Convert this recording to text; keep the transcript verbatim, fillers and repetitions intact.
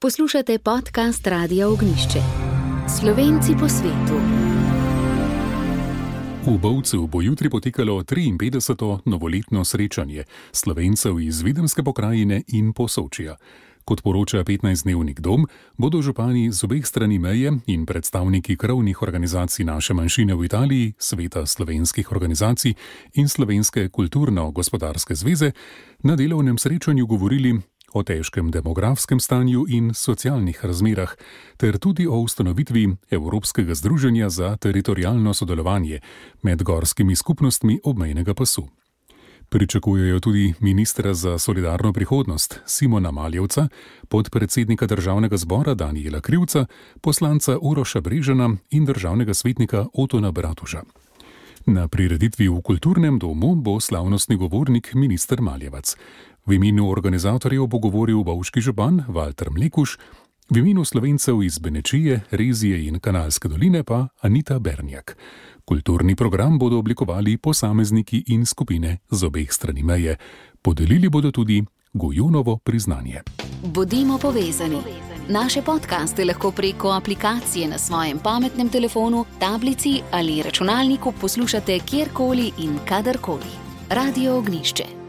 Poslušate podcast Radia Ognjišče. Slovenci po svetu. V Bovcu bo jutri potekalo triinpetdeseto novoletno srečanje Slovencev iz Videmske pokrajine in Posočja. Kot poroča petnajstdnevnik Dom, bodo župani z obeh strani meje in predstavniki krovnih organizacij naše manjšine v Italiji, Sveta slovenskih organizacij in Slovenske kulturno-gospodarske zveze na delovnem srečanju govorili o težkem demografskem stanju in socialnih razmerah, ter tudi o ustanovitvi Evropskega združenja za teritorialno sodelovanje med gorskimi skupnostmi obmejnega pasu. Pričakujejo tudi ministra za solidarno prihodnost Simona Maljevca, podpredsednika državnega zbora Danijela Krivca, poslanca Uroša Brežana in državnega svetnika Otona Bratuša. Na prireditvi v Kulturnem domu bo slavnostni govornik minister Maljevac. V imenu organizatorjev bo govoril bovški župan Valter Mlekuš, v imenu Slovencev iz Benečije, Rezije in Kanalske doline pa Anita Bernjak. Kulturni program bodo oblikovali posamezniki in skupine z obeh strani meje. Podelili bodo tudi Gojunovo priznanje. Bodimo povezani. Naše podcaste lahko preko aplikacije na svojem pametnem telefonu, tablici ali računalniku poslušate kjerkoli in kadarkoli. Radio Ognjišče.